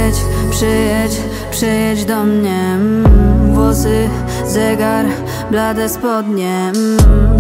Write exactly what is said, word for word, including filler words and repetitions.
Przyjedź, przyjedź, przyjedź do mnie. mm, Włosy, zegar, blade spodnie. mm,